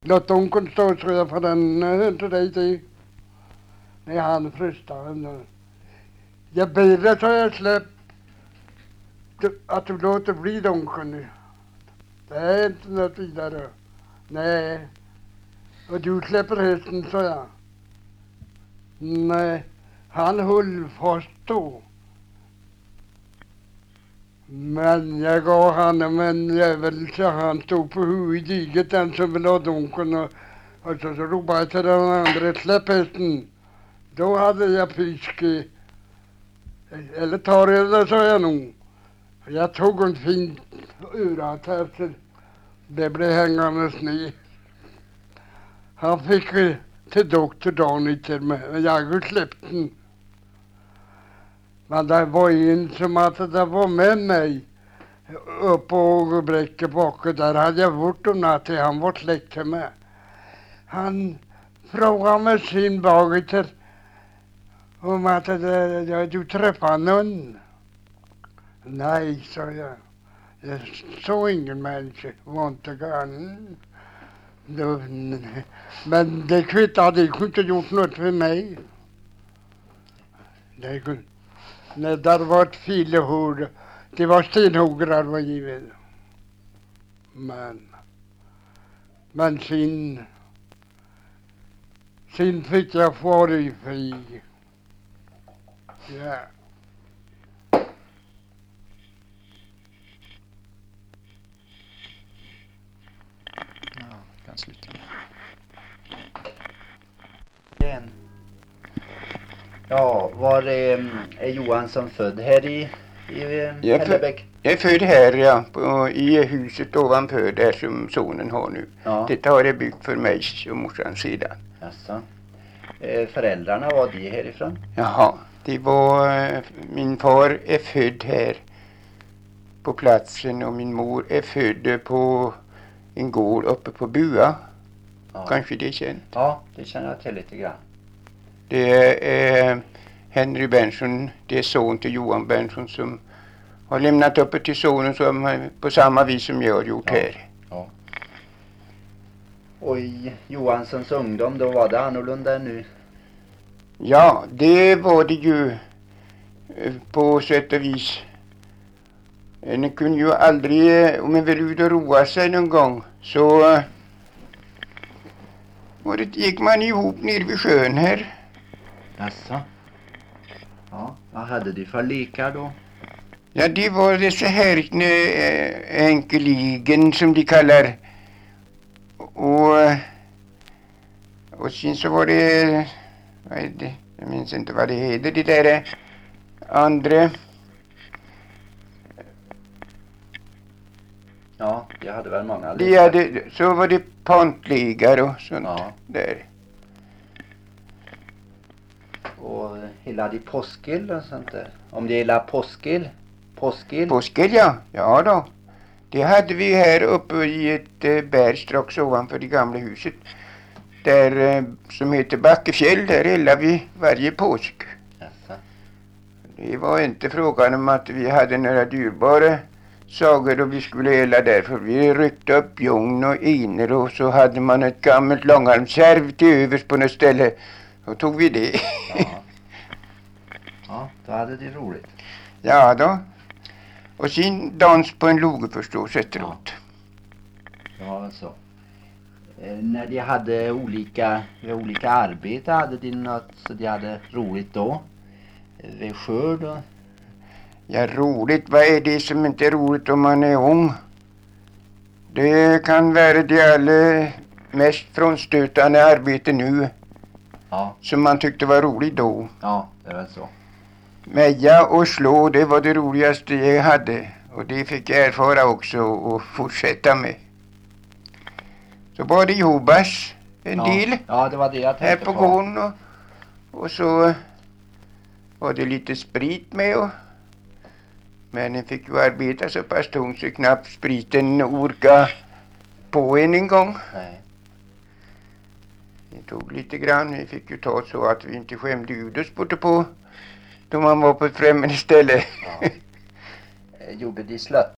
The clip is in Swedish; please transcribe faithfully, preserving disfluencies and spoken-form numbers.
Låt onkeln stå så jag för den hör inte dig till. Nej, han frustade. Jag ber dig så jag släpp. Att du låter bli onkeln. Det är inte något vidare. Nej. Och du släpper hästen, så jag. Nej. Han höll fast då. Men jag gav honom en jävel så han stod på huvudet i diget, den som ville ha donken, och, och så, så ropade jag till den andra, släpp hästen. Då hade jag pisk i, eller tar jag det, sa jag nog. Jag tog en fin urat här till det blev hängande ner. Han fick till doktor dagen till mig, men jag släppte den. Men det var en som att det var med mig upp på bräcke bak, där hade jag varit om natten, han var släkt till mig. Han frågade mig sin bagiter om att det, du träffade någon. Nej, sa jag. Jag såg ingen människa, var inte grann. Men det kvittade, det kunde inte gjort något för mig. Det kunde. Nej, där var ett filehord. Det var stenhuggrar var givet. Men, men sin, sin fick jag fara i fri. Ja. Ja, kan sluta. Igen. Ja, var är, är Johansson född här i, i Hällebäck? Jag är född här, ja, på, i huset ovanför där som sonen har nu. Ja. Detta har jag byggt för mig och morsans sida. Jaså. Eh, föräldrarna, var de härifrån? Jaha, det var, min far är född här på platsen och min mor är född på en gård uppe på Bua. Ja. Kanske det är känt. Ja, det känner jag till lite grann. Det är eh, Henry Berntsson, det är son till Johan Berntsson som har lämnat uppe till sonen som, på samma vis som jag har gjort Ja. här. Ja. Och i Johanssons ungdom, då var det annorlunda än nu? Ja, det var det ju eh, på sätt och vis. En kunde ju aldrig, eh, om man vill ut och roa sig någon gång, så eh, var det, gick man ihop ner vid sjön här. Jaså? Ja, vad hade du för lekar då? Ja, det var det så här eh, enkeligen som de kallar. Och, och sen så var det, vad är det, jag minns inte vad det heter, det där eh, andra. Ja, jag hade väl många De lekar. hade, så var det pantlegar och sånt Ja. där. Och hela de påskill och sånt där. Om det gillar påskill. Påskill. Påskel, ja. Ja då. Det hade vi här uppe i ett eh, berg strax ovanför det gamla huset. Där, eh, som heter Backefjäll, där eldade vi varje påsk. Jaså. Det var inte frågan om att vi hade några dyrbara sagor och vi skulle elda där. För vi ryckte upp ljung och iner och så hade man ett gammalt långarmsärv till övers på något ställe. Och tog vi det. Ja. Ja, då hade det roligt. Ja då. Och sen dans på en loge förstås efteråt. Det var väl så. Eh, när de hade olika, olika arbete, hade de något så de hade roligt då? Eh, vid skörd och... Ja, roligt. Vad är det som inte är roligt om man är ung? Det kan vara det allra mest frånstötande arbete nu Ja, som man tyckte var roligt då. ja, det är väl så. Meja och slå, det var det roligaste jag hade. Och det fick jag erfara också och fortsätta med. Så var det jobbas en Ja, del ja, det var det jag här tänkte på på. gården. Och, och så var det lite sprit med. Och, men en fick ju arbeta så pass tungt så knappt spriten orka på en en gång. Nej. Det tog lite grann. Vi fick ju ta så att vi inte skämde ut oss borta på då man var på ett främmande ställe. Ja. Eh, Gjorde de slött